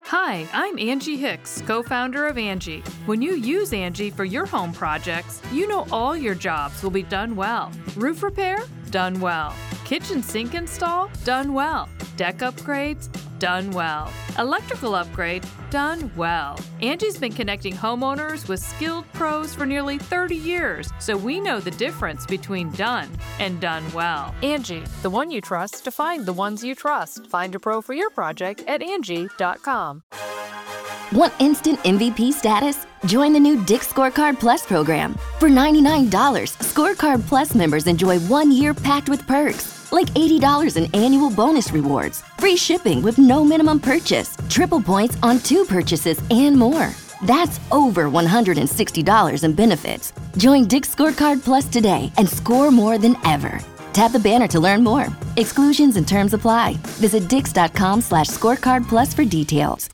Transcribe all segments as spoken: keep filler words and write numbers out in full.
Hi, I'm Angie Hicks, co-founder of Angie. When you use Angie for your home projects, you know all your jobs will be done well. Roof repair? Done well. Kitchen sink install? Done well. Deck upgrades? Done well. Electrical upgrade? Done well. Angie's been connecting homeowners with skilled pros for nearly thirty years, so we know the difference between done and done well. Angie, the one you trust to find the ones you trust. Find a pro for your project at Angie dot com. Want instant M V P status? Join the new Dick's Scorecard Plus program. For ninety-nine dollars, Scorecard Plus members enjoy one year packed with perks, like eighty dollars in annual bonus rewards, free shipping with no minimum purchase, triple points on two purchases, and more. That's over one hundred sixty dollars in benefits. Join Dick's Scorecard Plus today and score more than ever. Tap the banner to learn more. Exclusions and terms apply. Visit dix.com slash scorecard plus for details.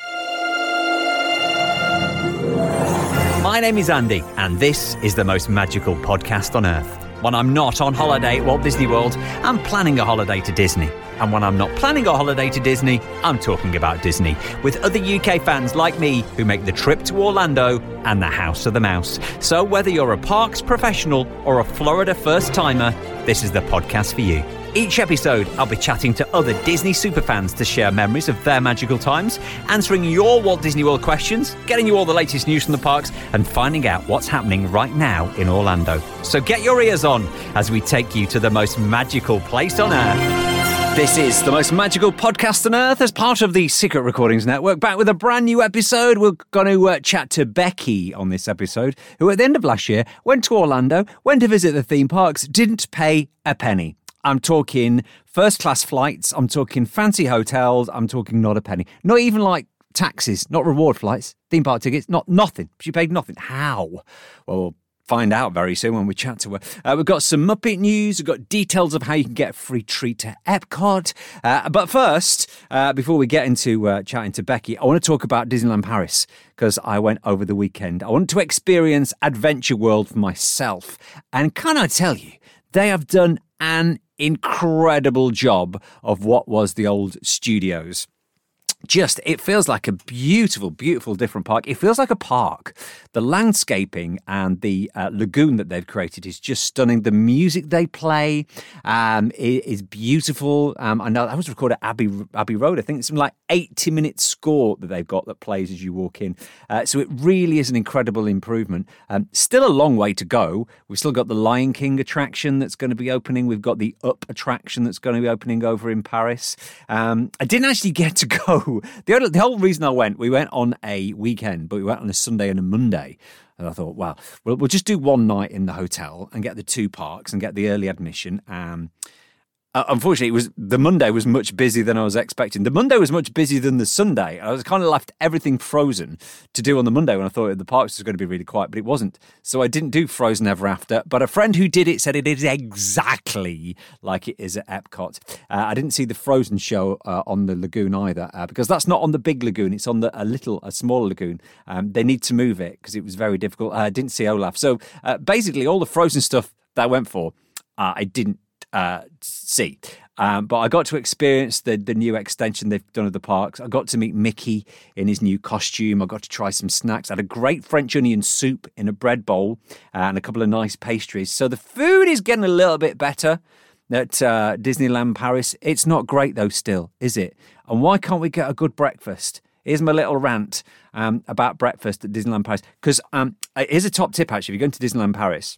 My name is Andy, and this is the most magical podcast on earth. When I'm not on holiday at Walt Disney World, I'm planning a holiday to Disney. And when I'm not planning a holiday to Disney, I'm talking about Disney with other U K fans like me who make the trip to Orlando and the House of the Mouse. So whether you're a parks professional or a Florida first-timer, this is the podcast for you. Each episode, I'll be chatting to other Disney superfans to share memories of their magical times, answering your Walt Disney World questions, getting you all the latest news from the parks, and finding out what's happening right now in Orlando. So get your ears on as we take you to the most magical place on earth. This is the most magical podcast on earth as part of the Secret Recordings Network. Back with a brand new episode. We're going to uh, chat to Becky on this episode, who at the end of last year went to Orlando, went to visit the theme parks, didn't pay a penny. I'm talking first-class flights, I'm talking fancy hotels, I'm talking not a penny. Not even like taxis, not reward flights, theme park tickets, not nothing. She paid nothing. How? Well, we'll find out very soon when we chat to her. Uh, we've got some Muppet news, we've got details of how you can get a free treat to Epcot. Uh, but first, uh, before we get into uh, chatting to Becky, I want to talk about Disneyland Paris, because I went over the weekend. I wanted to experience Adventure World for myself. And can I tell you, they have done an incredible job of what was the old studios. Just, it feels like a beautiful, beautiful different park. It feels like a park. The landscaping and the uh, lagoon that they've created is just stunning. The music they play um, is beautiful. Um, I know that was recorded at Abbey, Abbey Road. I think it's something like eighty minute score that they've got that plays as you walk in. Uh, so it really is an incredible improvement. Um, still a long way to go. We've still got the Lion King attraction that's going to be opening. We've got the Up attraction that's going to be opening over in Paris. Um, I didn't actually get to go. The, other, the whole reason I went, we went on a weekend, but we went on a Sunday and a Monday. And I thought, wow, we'll, we'll just do one night in the hotel and get the two parks and get the early admission. Um, uh, unfortunately, it was the Monday was much busier than I was expecting. The Monday was much busier than the Sunday. I was kind of left everything frozen to do on the Monday when I thought the parks was going to be really quiet, but it wasn't. So I didn't do Frozen Ever After. But a friend who did it said it is exactly like it is at Epcot. Uh, I didn't see the Frozen show uh, on the lagoon either, uh, because that's not on the big lagoon. It's on the a little, a smaller lagoon. Um, they need to move it because it was very difficult. Uh, I didn't see Olaf. So uh, basically, all the Frozen stuff that I went for, uh, I didn't Uh, see. Um, but I got to experience the the new extension they've done of the parks. I got to meet Mickey in his new costume. I got to try some snacks. I had a great French onion soup in a bread bowl uh, and a couple of nice pastries. So the food is getting a little bit better at uh, Disneyland Paris. It's not great though still, is it? And why can't we get a good breakfast? Here's my little rant um, about breakfast at Disneyland Paris. Because um, here's a top tip actually. If you're going to Disneyland Paris,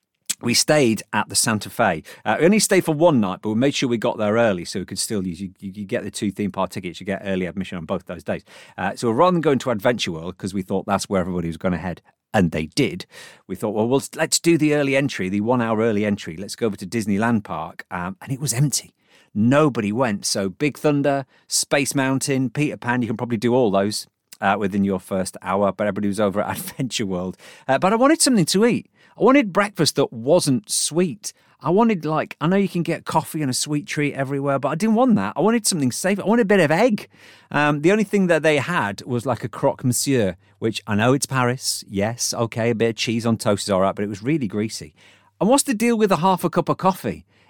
we stayed at the Santa Fe. Uh, we only stayed for one night, but we made sure we got there early so we could still use, you, you, you get the two theme park tickets, you get early admission on both those days. Uh, so rather than going to Adventure World, because we thought that's where everybody was going to head, and they did, we thought, well, well let's do the early entry, the one hour early entry. Let's go over to Disneyland Park. Um, and it was empty. Nobody went. So Big Thunder, Space Mountain, Peter Pan, you can probably do all those uh, within your first hour, but everybody was over at Adventure World. Uh, but I wanted something to eat. I wanted breakfast that wasn't sweet. I wanted, like, I know you can get coffee and a sweet treat everywhere, but I didn't want that. I wanted something safe. I wanted a bit of egg. Um, the only thing that they had was like a croque monsieur, which I know it's Paris. Yes, okay, a bit of cheese on toast is all right, but it was really greasy. And what's the deal with a half a cup of coffee?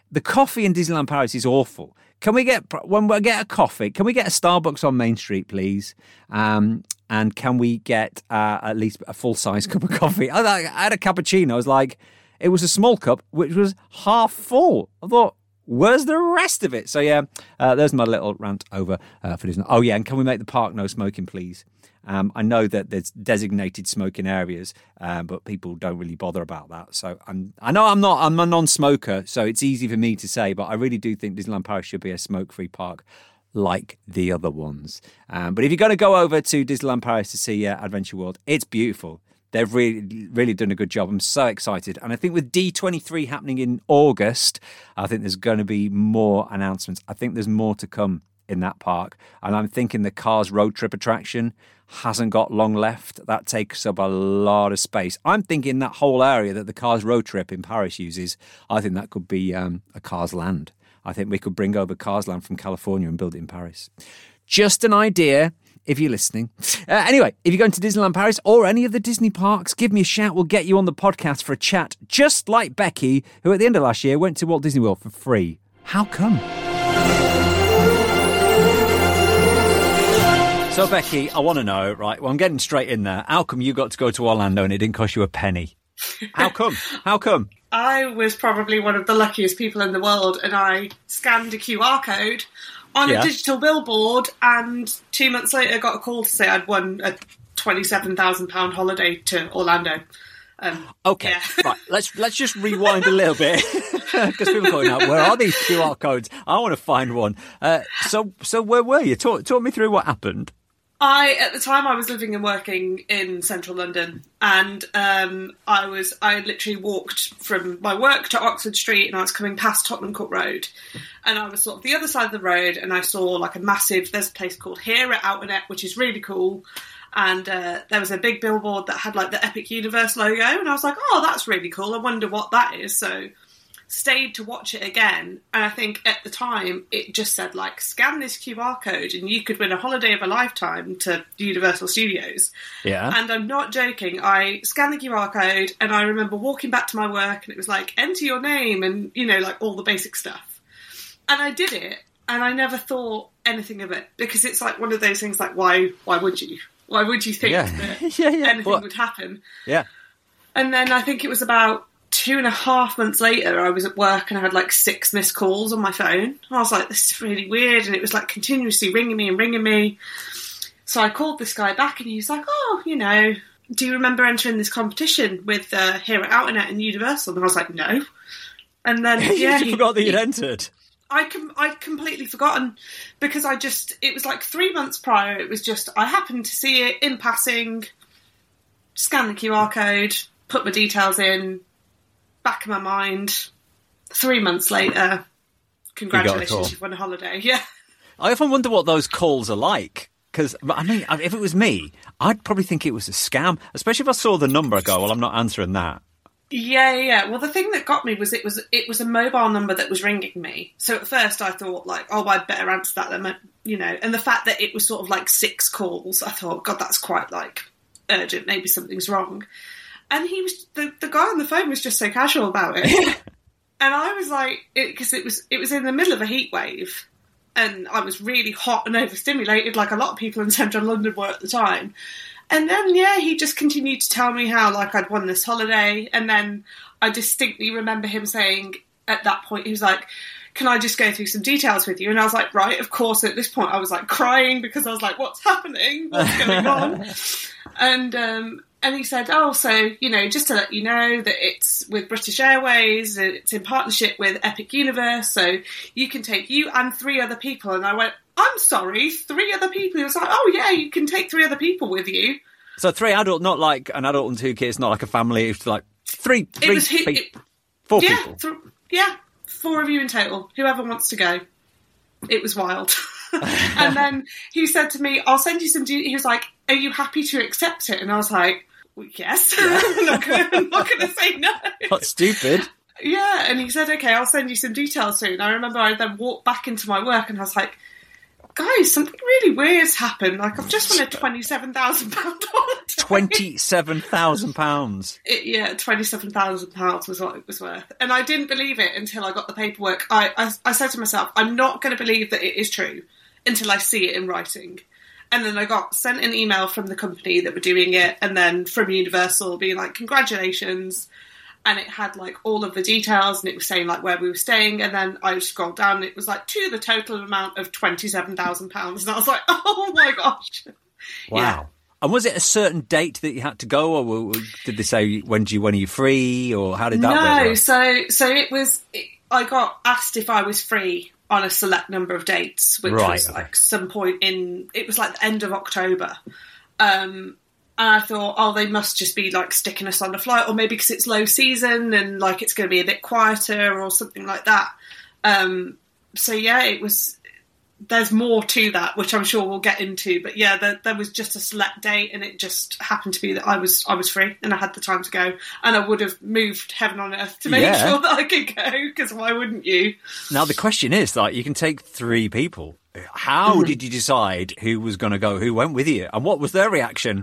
the coffee in Disneyland Paris is awful. Can we get, when we get a coffee, can we get a Starbucks on Main Street, please? Um, and can we get uh, at least a full-size cup of coffee? I, I had a cappuccino. I was like, it was a small cup, which was half full. I thought, where's the rest of it? So, yeah, uh, there's my little rant over uh, for Disney. Oh, yeah, and can we make the park no smoking, please? Um, I know that there's designated smoking areas, um, but people don't really bother about that. So I'm, I know I'm not, I'm a non-smoker, so it's easy for me to say, but I really do think Disneyland Paris should be a smoke-free park like the other ones. Um, but if you're going to go over to Disneyland Paris to see uh, Adventure World, it's beautiful. They've really, really done a good job. I'm so excited. And I think with D twenty-three happening in August, I think there's going to be more announcements. I think there's more to come in that park. And I'm thinking the Cars road trip attraction hasn't got long left. That takes up a lot of space. I'm thinking that whole area that the Cars road trip in Paris uses, I think that could be um, a Cars Land. I think we could bring over Cars Land from California and build it in Paris. Just an idea, if you're listening. Uh, anyway, if you're going to Disneyland Paris or any of the Disney parks, give me a shout. We'll get you on the podcast for a chat, just like Becky, who at the end of last year went to Walt Disney World for free. How come? So, Becky, I want to know, right, well, I'm getting straight in there. How come you got to go to Orlando and it didn't cost you a penny? How come? How come? I was probably one of the luckiest people in the world, and I scanned a Q R code on yeah. a digital billboard, and two months later got a call to say I'd won a twenty-seven thousand pounds holiday to Orlando. Um, okay, yeah. Right, let's let's just rewind a little bit, because people are going out, where are these Q R codes? I want to find one. Uh, so, so where were you? Talk, talk me through what happened. I, at the time, I was living and working in central London, and um, I was, I literally walked from my work to Oxford Street, and I was coming past Tottenham Court Road, and I was sort of the other side of the road, and I saw like a massive, there's a place called Here at Outernet, which is really cool, and uh, there was a big billboard that had like the Epic Universe logo, and I was like, oh, that's really cool, I wonder what that is, so stayed to watch it again, and I think at the time it just said like scan this Q R code and you could win a holiday of a lifetime to Universal Studios. Yeah. And I'm not joking, I scanned the Q R code and I remember walking back to my work and it was like enter your name and you know like all the basic stuff, and I did it and I never thought anything of it because it's like one of those things like why why would you why would you think yeah. that yeah, yeah. anything well, would happen. Yeah. And then I think it was about two and a half months later, I was at work and I had like six missed calls on my phone. And I was like, this is really weird. And it was like continuously ringing me and ringing me. So I called this guy back and he was like, oh, you know, do you remember entering this competition with uh, Here at Outernet and Universal? And I was like, no. And then, yeah. you he, forgot that you'd he, entered. I com- I'd completely forgotten because I just, it was like three months prior. It was just, I happened to see it in passing, scan the Q R code, put my details in, back of my mind, three months later, congratulations, you've won a holiday. Yeah. I often wonder what those calls are like. Because, I mean, if it was me, I'd probably think it was a scam. Especially if I saw the number, I go, well, I'm not answering that. Yeah, yeah. Well, the thing that got me was it was it was a mobile number that was ringing me. So at first I thought, like, oh, I'd better answer that then, you know. And the fact that it was sort of like six calls, I thought, God, that's quite, like, urgent. Maybe something's wrong. And he was the, the guy on the phone was just so casual about it, and I was like, because it, it was it was in the middle of a heat wave, and I was really hot and overstimulated, like a lot of people in central London were at the time. And then yeah, he just continued to tell me how like I'd won this holiday, and then I distinctly remember him saying at that point he was like, "Can I just go through some details with you?" And I was like, "Right, of course." At this point, I was like crying because I was like, "What's happening? What's going on?" and um. And he said, oh, so, you know, just to let you know that it's with British Airways, it's in partnership with Epic Universe, so you can take you and three other people. And I went, I'm sorry, three other people? He was like, oh, yeah, you can take three other people with you. So three adult, not like an adult and two kids, not like a family, it's like three, three it was, people, it, four yeah, people. Th- yeah, four of you in total, whoever wants to go. It was wild. And then he said to me, I'll send you some... De-. He was like, are you happy to accept it? And I was like, well, yes. Yeah. I'm not going to say no. That's stupid. Yeah, and he said, okay, I'll send you some details soon. I remember I then walked back into my work and I was like, guys, something really weird's happened. Like, I've just won a twenty-seven thousand pounds holiday. twenty-seven thousand pounds. Yeah, twenty-seven thousand pounds was what it was worth. And I didn't believe it until I got the paperwork. I, I, I said to myself, I'm not going to believe that it is true until I see it in writing. And then I got sent an email from the company that were doing it, and then from Universal being like, congratulations. And it had like all of the details, and it was saying like where we were staying. And then I scrolled down, and it was like to the total amount of twenty-seven thousand pounds. And I was like, oh my gosh. Wow. Yeah. And was it a certain date that you had to go, or did they say when do you when are you free, or how did that work? No, so so it was. It, I got asked if I was free on a select number of dates, which right, was okay. like some point in. It was like the end of October, um, and I thought, oh, they must just be like sticking us on a flight, or maybe because it's low season and like it's going to be a bit quieter or something like that. Um, so yeah, it was. There's more to that, which I'm sure we'll get into. But yeah, there, there was just a select date, and it just happened to be that I was I was free and I had the time to go, and I would have moved heaven on earth to make yeah. sure that I could go, because why wouldn't you? Now the question is, like, you can take three people. How mm. did you decide who was going to go? Who went with you, and what was their reaction?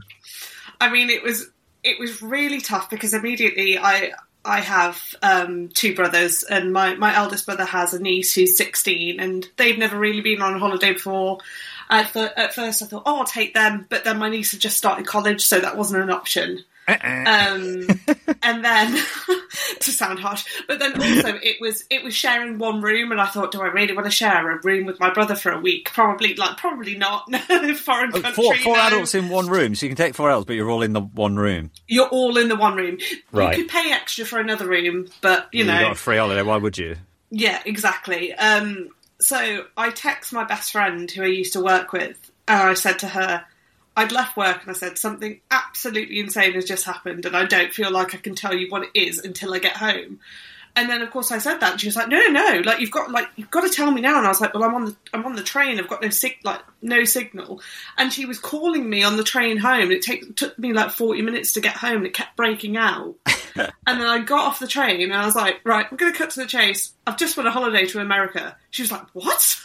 I mean, it was it was really tough because immediately I. I have um, two brothers, and my, my eldest brother has a niece who's sixteen, and they've never really been on a holiday before. At, th- at first I thought, oh, I'll take them, but then my niece had just started college, so that wasn't an option. Uh-uh. Um, and then, to sound harsh, but then also it was it was sharing one room, and I thought, do I really want to share a room with my brother for a week? Probably, like, probably not. Foreign country. Four, four no. adults in one room, so you can take four adults, but you're all in the one room. You're all in the one room. Right. You could pay extra for another room, but you you know, got a free holiday. Why would you? Yeah, exactly. Um, so I text my best friend who I used to work with, and I said to her, I'd left work and I said, something absolutely insane has just happened, and I don't feel like I can tell you what it is until I get home. And then, of course, I said that, and she was like, "No, no, no! Like you've got, like you've got to tell me now." And I was like, "Well, I'm on the, I'm on the train. I've got no sig, like no signal." And she was calling me on the train home. It take, took me like forty minutes to get home, and it kept breaking out. And then I got off the train, and I was like, "Right, I'm going to cut to the chase. I've just won a holiday to America." She was like, "What?"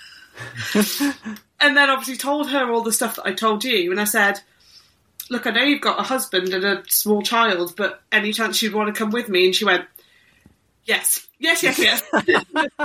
And then obviously told her all the stuff that I told you, and I said, "Look, I know you've got a husband and a small child, but any chance you'd want to come with me?" And she went, Yes, yes, yes, yes. They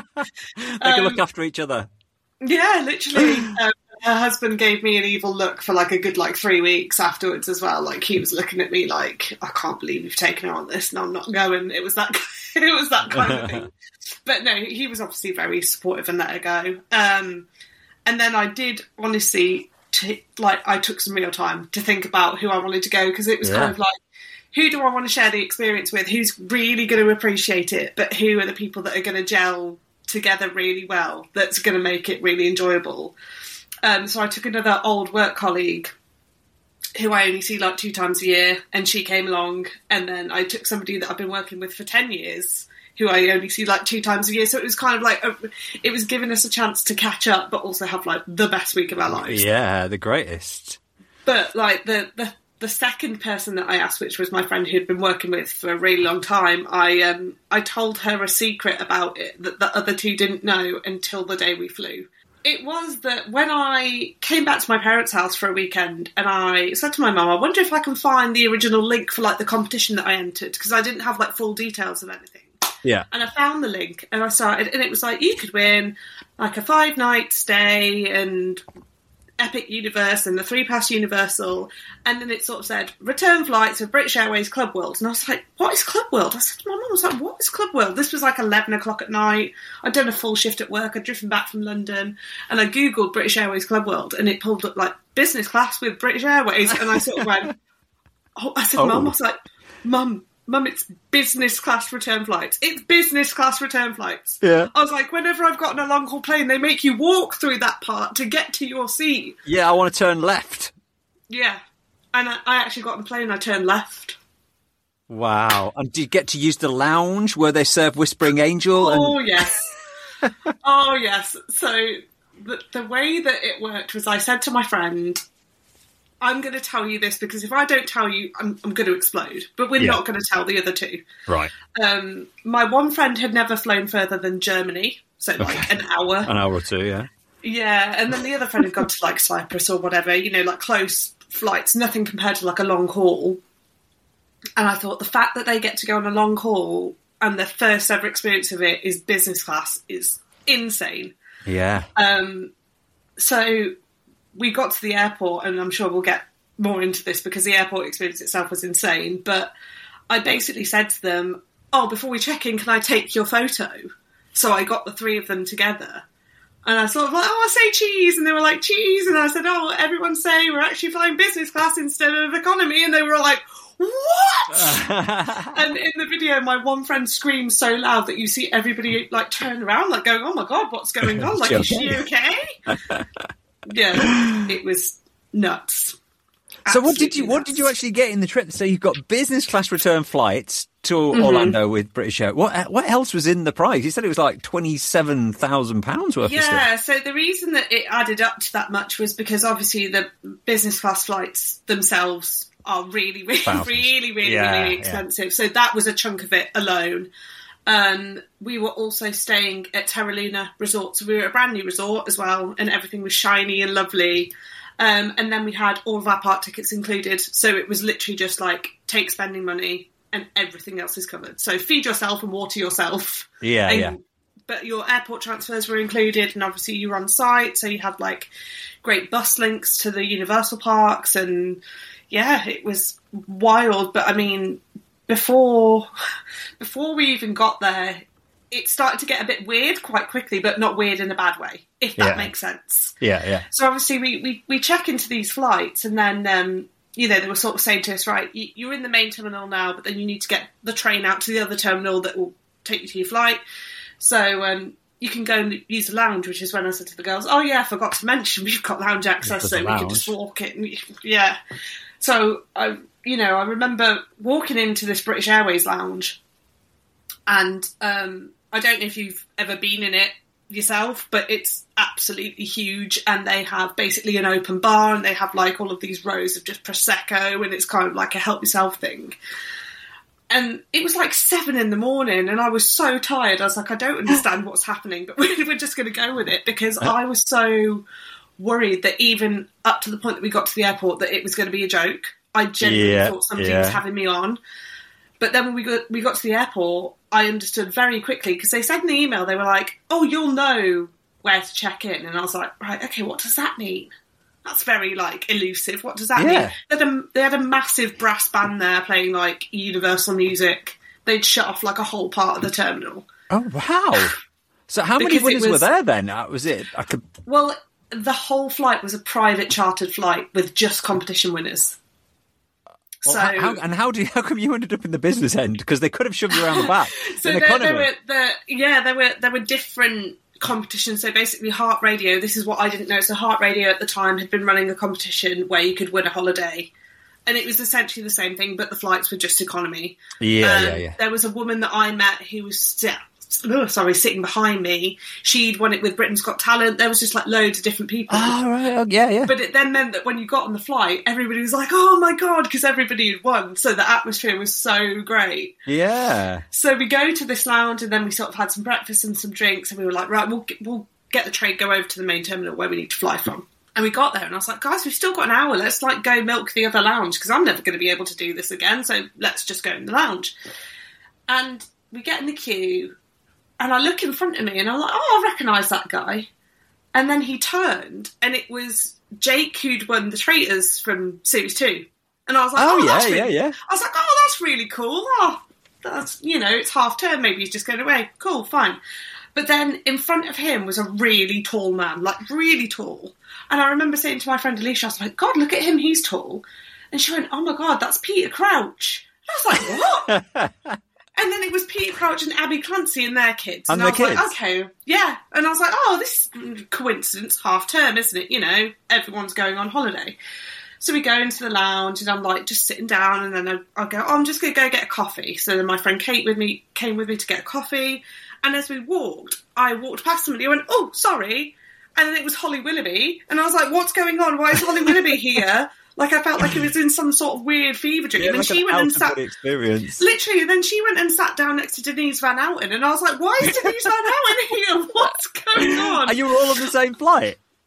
can um, look after each other. Yeah, literally. um, her husband gave me an evil look for like a good like three weeks afterwards as well. Like he was looking at me like, I can't believe you've taken her on this, and I'm not going. It was that. It was that kind of thing. But no, he was obviously very supportive and let her go. Um, and then I did honestly, t- like, I took some real time to think about who I wanted to go, because it was yeah. kind of like, who do I want to share the experience with? Who's really going to appreciate it? But who are the people that are going to gel together really well? That's going to make it really enjoyable. Um, so I took another old work colleague who I only see like two times a year, and she came along. And then I took somebody that I've been working with for ten years, who I only see like two times a year. So it was kind of like, a, it was giving us a chance to catch up, but also have like the best week of our lives. Yeah, the greatest. But like the the. The second person that I asked, which was my friend who'd been working with for a really long time, I um, I told her a secret about it that the other two didn't know until the day we flew. It was that when I came back to my parents' house for a weekend, and I said to my mum, I wonder if I can find the original link for like the competition that I entered, because I didn't have like full details of anything. Yeah. And I found the link, and I started, and it was like, you could win like a five night stay and Epic Universe and the three pass Universal, and then it sort of said return flights of British Airways Club World, and I was like, what is Club World? I said to my mum, I was like, what is Club World? This was like eleven o'clock at night. I'd done a full shift at work. I'd driven back from London, and I googled British Airways Club World, and it pulled up like business class with British Airways, and I sort of went, oh, I said, oh. Mum, I was like, Mum, Mum, it's business class return flights. It's business class return flights. Yeah. I was like, whenever I've gotten a long haul plane, they make you walk through that part to get to your seat. Yeah, I want to turn left. Yeah. And I, I actually got on the plane and I turned left. Wow. And did you get to use the lounge where they serve Whispering Angel? And... Oh, yes. oh, yes. So the, the way that it worked was I said to my friend, I'm going to tell you this because if I don't tell you, I'm, I'm going to explode. But we're yeah. not going to tell the other two. Right. Um, my one friend had never flown further than Germany, so like okay. an hour. An hour or two, yeah. Yeah, and then the other friend had gone to like Cyprus or whatever, you know, like close flights, nothing compared to like a long haul. And I thought the fact that they get to go on a long haul and their first ever experience of it is business class is insane. Yeah. Um, so we got to the airport, and I'm sure we'll get more into this because the airport experience itself was insane. But I basically said to them, oh, before we check in, can I take your photo? So I got the three of them together. And I sort of like, oh, I say cheese. And they were like, cheese. And I said, oh, everyone say we're actually flying business class instead of economy. And they were like, what? And in the video, my one friend screams so loud that you see everybody like turn around, like going, oh my God, what's going on? Like, is she okay? Yeah, it was nuts. So what did you Absolutely what nuts. did you actually get in the trip? So you've got business class return flights to Mm-hmm. Orlando with British Air. What what else was in the price? You said it was like twenty-seven thousand pounds worth of stuff. Yeah, so the reason that it added up to that much was because obviously the business class flights themselves are really, really, Thousands. really, really, Yeah, really yeah. expensive. So that was a chunk of it alone. Um, we were also staying at Terra Luna Resort. So we were at a brand new resort as well, and everything was shiny and lovely. Um, and then we had all of our park tickets included. So it was literally just like, take spending money and everything else is covered. So feed yourself and water yourself. Yeah, and, yeah. But your airport transfers were included, and obviously you were on site. So you had like great bus links to the Universal parks. And yeah, it was wild. But I mean, before, before we even got there, it started to get a bit weird quite quickly, but not weird in a bad way, if that Yeah. makes sense. Yeah, yeah. So obviously we, we, we check into these flights, and then, um, you know, they were sort of saying to us, right, you, you're in the main terminal now, but then you need to get the train out to the other terminal that will take you to your flight. So um, you can go and use the lounge, which is when I said to the girls, oh yeah, I forgot to mention we've got lounge access, There's so a we can lounge. just walk it. And, yeah. So, I, you know, I remember walking into this British Airways lounge, and um, I don't know if you've ever been in it yourself, but it's absolutely huge, and they have basically an open bar, and they have like all of these rows of just Prosecco, and it's kind of like a help yourself thing. And it was like seven in the morning, and I was so tired. I was like, I don't understand what's happening, but we're just going to go with it, because I was so worried that even up to the point that we got to the airport that it was going to be a joke. I genuinely Yeah, thought somebody yeah. was having me on. But then when we got, we got to the airport, I understood very quickly, because they said in the email, they were like, oh, you'll know where to check in. And I was like, right, okay, what does that mean? That's very, like, elusive. What does that Yeah. mean? They had, a, they had a massive brass band there playing, like, Universal music. They'd shut off, like, a whole part of the terminal. Oh, wow. So how many Because it winners were was- there then? Uh, Was it... I could... Well, the whole flight was a private chartered flight with just competition winners. Well, So, how, how- and how do you, how come you ended up in the business end? Because they could have shoved you around the back. so in there, economy. there were the yeah, there were there were different competitions. So basically, Heart Radio. This is what I didn't know. So Heart Radio at the time had been running a competition where you could win a holiday, and it was essentially the same thing, but the flights were just economy. Yeah, Um, yeah, yeah. There was a woman that I met who was st- oh, sorry sitting behind me. She'd won it with Britain's Got Talent. There was just like loads of different people. Oh, right. Oh, yeah, yeah. But it then meant that when you got on the flight, everybody was like, oh my God, because everybody had won. So the atmosphere was so great. Yeah. So we go to this lounge, and then we sort of had some breakfast and some drinks, and we were like, right, we'll get, we'll get the train, go over to the main terminal where we need to fly from. And we got there, and I was like, guys, we've still got an hour. Let's like go milk the other lounge, because I'm never going to be able to do this again. So let's just go in the lounge. And we get in the queue, and I look in front of me, and I'm like, oh, I recognise that guy. And then he turned, and it was Jake, who'd won the Traitors from Series two. And I was like, Oh, oh, yeah, that's yeah, really... yeah. I was like, oh, that's really cool. Oh, that's, you know, it's half term. Maybe he's just going away. Cool, fine. But then in front of him was a really tall man, like really tall. And I remember saying to my friend Alicia, I was like, God, look at him, he's tall. And she went, oh my God, that's Peter Crouch. And I was like, what? And then it was Peter Crouch and Abby Clancy and their kids. And I their was like, kids? okay, yeah. And I was like, oh, this is coincidence, half term, isn't it? You know, everyone's going on holiday. So we go into the lounge, and I'm like just sitting down, and then I, I go, oh, I'm just going to go get a coffee. So then my friend Kate with me came with me to get a coffee. And as we walked, I walked past somebody. I went, oh, sorry. And then it was Holly Willoughby. And I was like, what's going on? Why is Holly Willoughby here? Like, I felt like it was in some sort of weird fever dream. Yeah, and like she an went and sat... out-of-body experience. Literally, then she went and sat down next to Denise Van Outen, and I was like, why is Denise Van Outen here? What's going on? Are you all on the same flight?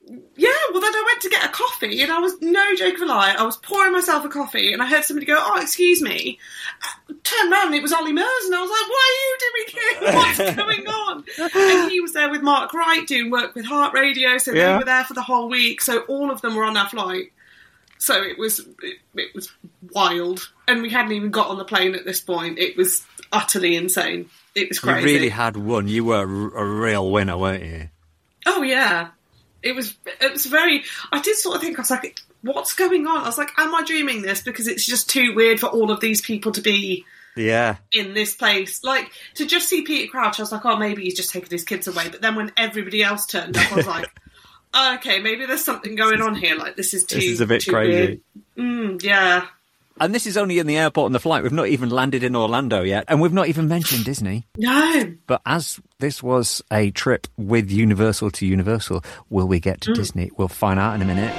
Yeah, well, then I went to get a coffee, and I was, no joke of a lie, I was pouring myself a coffee, and I heard somebody go, oh, excuse me. I turned around, and it was Ollie Murs, and I was like, what are you doing here? What's going on? And he was there with Mark Wright doing work with Heart Radio, so yeah. they were there for the whole week, so all of them were on our flight. So it was it, it was wild. And we hadn't even got on the plane at this point. It was utterly insane. It was crazy. You really had won. You were a real winner, weren't you? Oh, yeah. It was it was very... I did sort of think, I was like, what's going on? I was like, am I dreaming this? Because it's just too weird for all of these people to be yeah. in this place. Like, to just see Peter Crouch, I was like, oh, maybe he's just taking his kids away. But then when everybody else turned up, I was like... Okay, maybe there's something going on here. Like, this is too This is a bit too crazy. Weird. Mm, yeah. And this is only in the airport and the flight. We've not even landed in Orlando yet. And we've not even mentioned Disney. No. But as this was a trip with Universal to Universal, will we get to mm. Disney? We'll find out in a minute.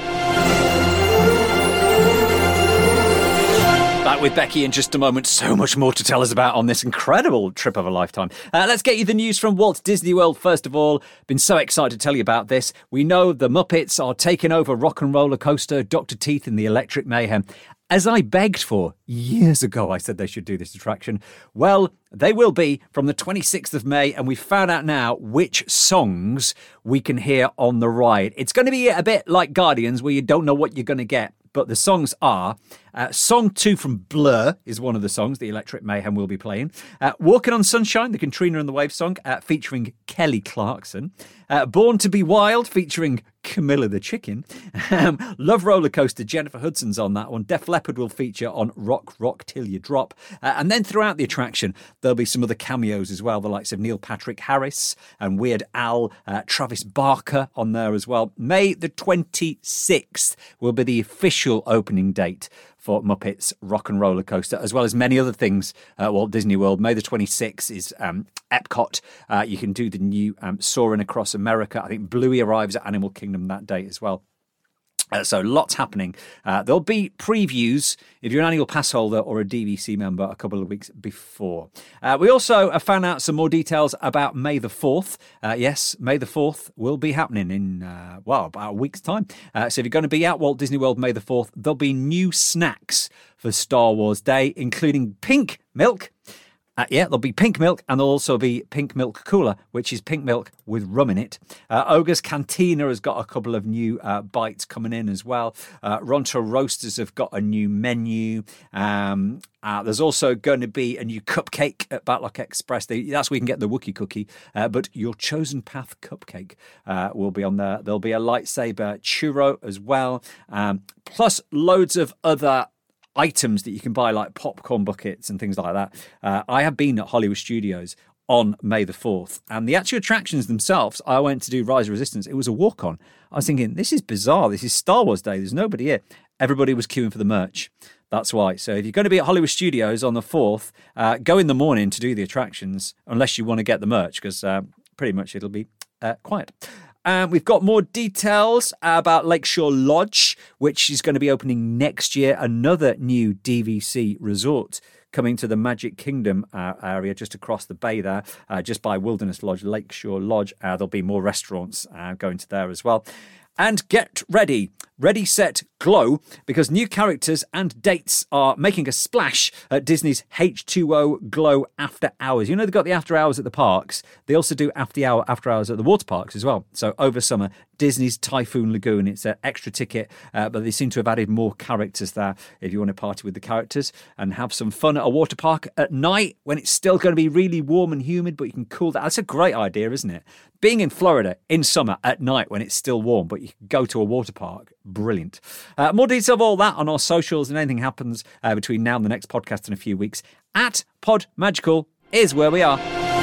Back with Becky in just a moment. So much more to tell us about on this incredible trip of a lifetime. Uh, let's get you the news from Walt Disney World first of all. Been so excited to tell you about this. We know the Muppets are taking over Rock and Roller Coaster, Doctor Teeth and the Electric Mayhem. As I begged for years ago, I said they should do this attraction. Well, they will be from the twenty-sixth of May, and we've found out now which songs we can hear on the ride. It's going to be a bit like Guardians, where you don't know what you're going to get. But the songs are, uh, Song two from Blur is one of the songs the Electric Mayhem will be playing. Uh, Walking on Sunshine, the Katrina and the Waves song, uh, featuring Kelly Clarkson. Uh, Born to be Wild, featuring Camilla the Chicken. Um, Love Roller Coaster, Jennifer Hudson's on that one. Def Leppard will feature on Rock, Rock Till You Drop. Uh, and then throughout the attraction, there'll be some other cameos as well, the likes of Neil Patrick Harris and Weird Al, uh, Travis Barker on there as well. May the twenty-sixth will be the official opening date for Muppets Rock and Roller Coaster, as well as many other things at Walt Disney World. May the twenty-sixth is um, Epcot. Uh, you can do the new um, Soaring Across America. I think Bluey arrives at Animal Kingdom that day as well. Uh, so lots happening. Uh, there'll be previews if you're an annual pass holder or a D V C member a couple of weeks before. Uh, we also have found out some more details about May the fourth. Uh, yes, May the fourth will be happening in, uh, well, about a week's time. Uh, so if you're going to be at Walt Disney World May the fourth, there'll be new snacks for Star Wars Day, including pink milk. Uh, yeah, there'll be pink milk, and there'll also be pink milk cooler, which is pink milk with rum in it. Uh, Ogre's Cantina has got a couple of new uh, bites coming in as well. Uh, Ronto Roasters have got a new menu. Um, uh, there's also going to be a new cupcake at Batlock Express. They, that's where you can get the Wookiee cookie. Uh, but your Chosen Path cupcake uh, will be on there. There'll be a lightsaber churro as well, um, plus loads of other items that you can buy, like popcorn buckets and things like that. Uh, I have been at Hollywood Studios on May the fourth, and the actual attractions themselves, I went to do Rise of Resistance. It was a walk-on. I was thinking, this is bizarre. This is Star Wars Day. There's nobody here. Everybody was queuing for the merch. That's why. So if you're going to be at Hollywood Studios on the fourth, uh, go in the morning to do the attractions, unless you want to get the merch, because uh, pretty much it'll be uh, quiet. Um, we've got more details about Lakeshore Lodge, which is going to be opening next year. Another new D V C resort coming to the Magic Kingdom uh, area just across the bay there, uh, just by Wilderness Lodge, Lakeshore Lodge. Uh, there'll be more restaurants uh, going to there as well. And get ready. Ready, set, glow, because new characters and dates are making a splash at Disney's H two O Glow After Hours. You know, they've got the after hours at the parks. They also do after hour after hours at the water parks as well. So over summer, Disney's Typhoon Lagoon. It's an extra ticket, uh, but they seem to have added more characters there if you want to party with the characters and have some fun at a water park at night when it's still going to be really warm and humid, but you can cool that. That's a great idea, isn't it? Being in Florida in summer at night when it's still warm, but you can go to a water park. Brilliant. Uh, more details of all that on our socials, and anything happens uh, between now and the next podcast in a few weeks at Pod Magical is where we are.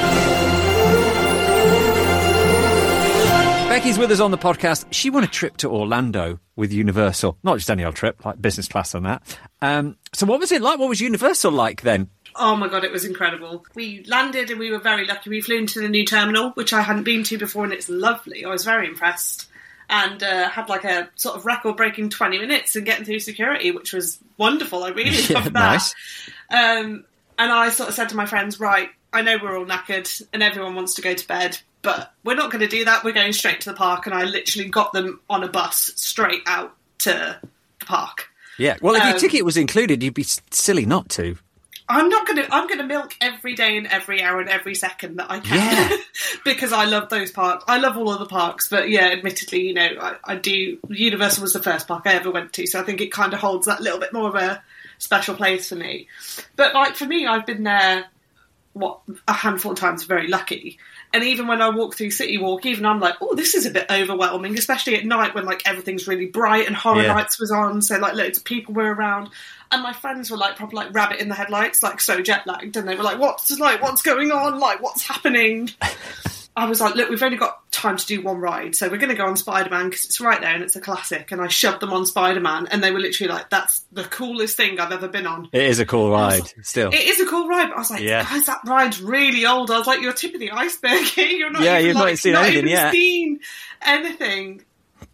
Becky's with us on the podcast. She won a trip to Orlando with Universal. Not just any old trip, like business class on that. Um, so what was it like? What was Universal like then? Oh my God, it was incredible. We landed and we were very lucky. We flew into the new terminal, which I hadn't been to before, and it's lovely. I was very impressed. And uh, had like a sort of record-breaking twenty minutes and getting through security, which was wonderful. I really yeah, loved that. Nice. Um, and I sort of said to my friends, right, I know we're all knackered and everyone wants to go to bed, but we're not going to do that. We're going straight to the park, and I literally got them on a bus straight out to the park. Yeah, well, if Um, your ticket was included, you'd be s- silly not to. I'm not going to. I'm going to milk every day and every hour and every second that I can, Yeah. because I love those parks. I love all of the parks, but yeah, admittedly, you know, I, I do. Universal was the first park I ever went to, so I think it kind of holds that little bit more of a special place for me. But like for me, I've been there what a handful of times. Very lucky. And even when I walk through City Walk, even I'm like, oh, this is a bit overwhelming, especially at night when like everything's really bright and Horror Yeah. Nights was on, so like loads of people were around. And my friends were like proper like rabbit in the headlights, like so jet lagged, and they were like, "What's like what's going on? Like what's happening?" I was like, "Look, we've only got time to do one ride, so we're going to go on Spider-Man because it's right there and it's a classic." And I shoved them on Spider-Man, and they were literally like, "That's the coolest thing I've ever been on." It is a cool I was ride, like, still. It is a cool ride, but I was like, Yeah. "Guys, that ride's really old." I was like, "You're tip of the iceberg here. You're not Yeah, even, you've not like, seen not anything even yet." seen anything."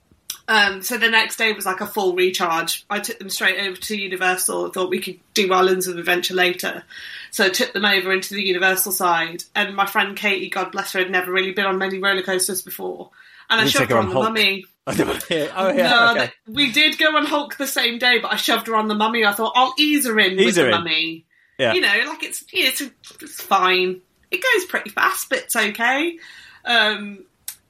Um, so the next day was like a full recharge. I took them straight over to Universal. I thought we could do Islands of Adventure later. So I took them over into the Universal side. And my friend Katie, God bless her, had never really been on many roller coasters before. And I You shoved take her her on on the Hulk. Mummy. oh, yeah, oh, yeah, No, okay. th- we did go on Hulk the same day, but I shoved her on the Mummy. I thought, I'll ease her in Ease with her the in. Mummy. Yeah. You know, like it's, it's, it's fine. It goes pretty fast, but it's okay. Um,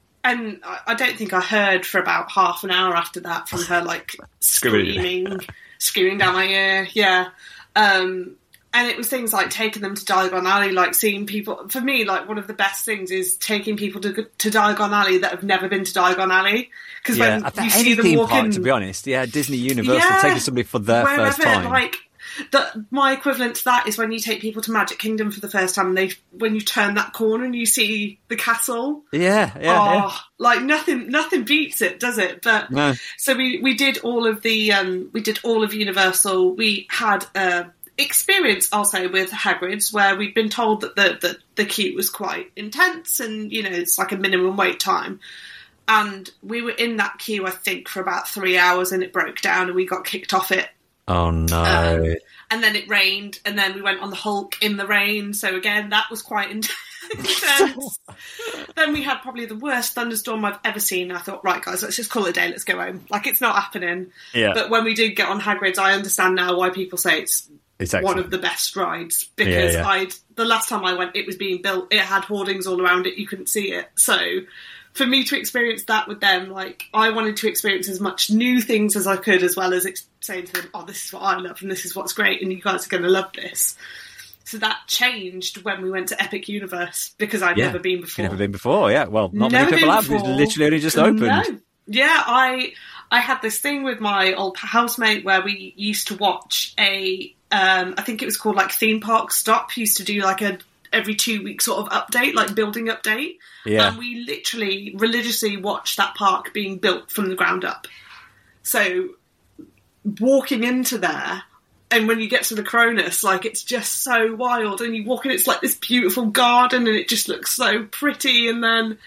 and I, I don't think I heard for about half an hour after that from her, like, screaming, screaming down my ear. Yeah. Um, and it was things like taking them to Diagon Alley, like seeing people. For me, like, one of the best things is taking people to to Diagon Alley that have never been to Diagon Alley. Because Yeah, when I think you any see them theme walk park, in, to be honest. Yeah, Disney Universal, Yeah, taking somebody for their first wherever, time. like, the, my equivalent to that is when you take people to Magic Kingdom for the first time, and they when you turn that corner and you see the castle. yeah, yeah, oh, yeah. like nothing, nothing beats it, does it? But No. so we we did all of the um, we did all of Universal. We had a experience, I'll say, with Hagrid's, where we'd been told that the, the the queue was quite intense, and you know it's like a minimum wait time. And we were in that queue, I think, for about three hours, and it broke down, and we got kicked off it. Oh, no. Um, and then it rained, and then we went on the Hulk in the rain. So again, that was quite intense. Then we had probably the worst thunderstorm I've ever seen. I thought, right, guys, let's just call it a day. Let's go home. Like, it's not happening. Yeah. But when we did get on Hagrid's, I understand now why people say it's It's one excellent. of the best rides. Because Yeah, yeah. I'd the last time I went, it was being built. It had hoardings all around it. You couldn't see it. So for me to experience that with them, like, I wanted to experience as much new things as I could, as well as ex- saying to them, oh, this is what I love and this is what's great and you guys are going to love this. So that changed when we went to Epic Universe, because I'd Yeah. never been You've before. never been before, yeah. Well, not Never many people been have. It's before. literally only just opened. No. Yeah, I I had this thing with my old housemate where we used to watch a, um, I think it was called like Theme Park Stop, used to do like a every two week sort of update, like building update. Yeah. And we literally religiously watched that park being built from the ground up. So walking into there, and when you get to the Cronus, like, it's just so wild, and you walk in, it's like this beautiful garden, and it just looks so pretty, and then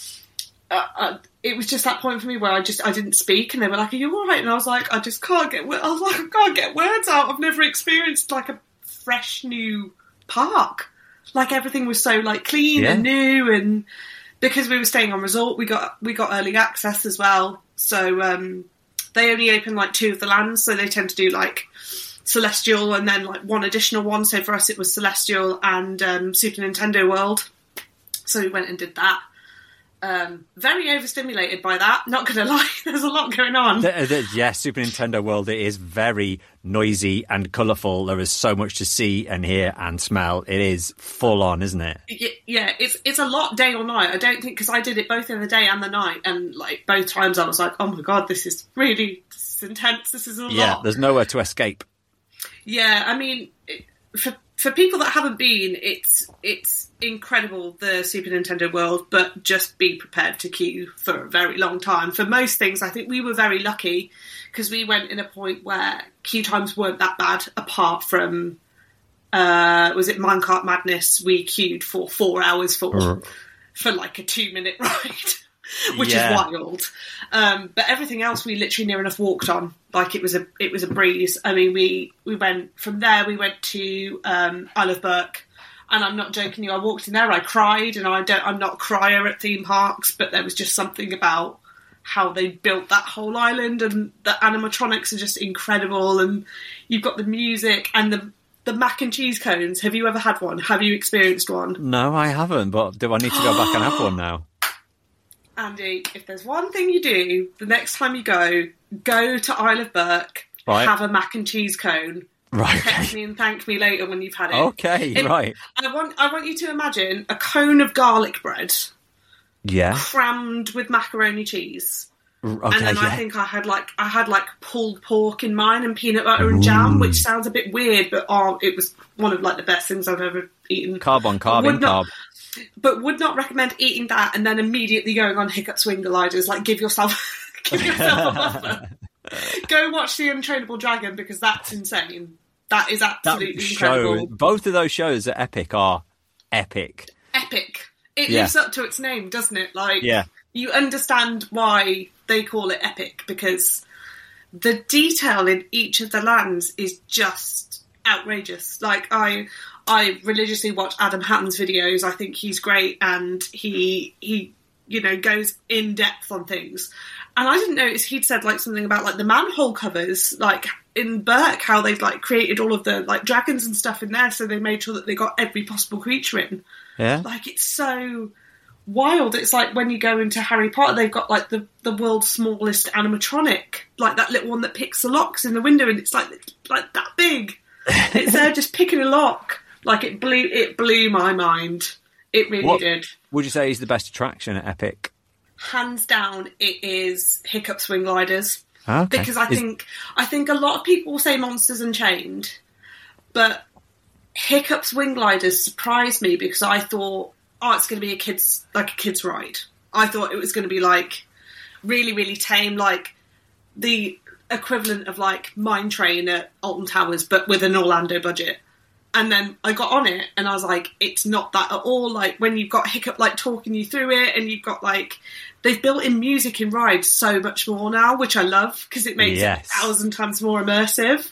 uh, uh, it was just that point for me where I just, I didn't speak, and they were like, are you alright? And I was like, I just can't get, I was like, I can't get words out. I've never experienced, like, a fresh new park. Like, everything was so, like, clean Yeah. and new, and because we were staying on resort, we got, we got early access as well, so, um, they only open, like, two of the lands, so they tend to do, like, Celestial and then like one additional one. So for us it was Celestial and um, Super Nintendo World. So we went and did that. Um, very overstimulated by that, not going to lie. There's a lot going on. The- the- yeah, Super Nintendo World, it is very noisy and colourful. There is so much to see and hear and smell. It is full on, isn't it? Y- Yeah, it's it's a lot day or night. I don't think, because I did it both in the day and the night, and like both times I was like, oh my god, this is really this is intense. This is a Yeah, lot. there's nowhere to escape. Yeah, I mean, it, for for people that haven't been, it's it's incredible, the Super Nintendo World, but just be prepared to queue for a very long time. For most things, I think we were very lucky because we went in a point where queue times weren't that bad, apart from, uh, was it Minecart Madness? We queued for four hours for, for like a two minute ride. Which Yeah. is wild, um, but everything else we literally near enough walked on. Like it was a it was a breeze. I mean, we we went from there. We went to um, Isle of Burke, And I'm not joking you, I walked in there, I cried, and I don't, I'm not a crier at theme parks, but there was just something about how they built that whole island, and the animatronics are just incredible, and you've got the music and the the mac and cheese cones. Have you ever had one? Have you experienced one? No, I haven't, but do I need to go back and have one now? Andy, if there's one thing you do, the next time you go, go to Isle of Burke, right. have a mac and cheese cone. Right. Text me and thank me later when you've had it. Okay, it, right. I want I want you to imagine a cone of garlic bread. Yeah. Crammed with macaroni cheese. Okay, and then yeah. I think I had like I had like pulled pork in mine and peanut butter and jam, which sounds a bit weird, but oh, it was one of like the best things I've ever eaten. Carb on carb in not, carb. But would not recommend eating that and then immediately going on Hiccup Swing Gliders. Like give yourself give yourself a buffer. Go watch The Untrainable Dragon, because that's insane. That is absolutely that show, incredible. Both of those shows at Epic are epic. Epic. It yeah. lives up to its name, doesn't it? Like, yeah. You understand why they call it epic, because the detail in each of the lands is just outrageous. Like, I I religiously watch Adam Hatton's videos. I think he's great, and he he you know goes in depth on things. And I didn't notice he'd said like something about like the manhole covers, like in Burke, how they'd like created all of the like dragons and stuff in there, so they made sure that they got every possible creature in. Yeah, like it's so wild. It's like when you go into Harry Potter, they've got like the, the world's smallest animatronic, like that little one that picks the locks in the window, and it's like like that big. It's there just picking a lock. Like it blew it blew my mind. It really what did. Would you say is the best attraction at Epic? Hands down, it is Hiccup Swing Gliders. Okay. Because I is... think I think a lot of people say Monsters Unchained, but Hiccup Swing Gliders surprised me, because I thought, oh, it's going to be a kids like a kids ride. I thought it was going to be like really, really tame, like the equivalent of like Mine Train at Alton Towers, but with an Orlando budget. And then I got on it, and I was like, it's not that at all. Like when you've got Hiccup like talking you through it, and you've got like they've built in music in rides so much more now, which I love, because it makes yes. it a thousand times more immersive.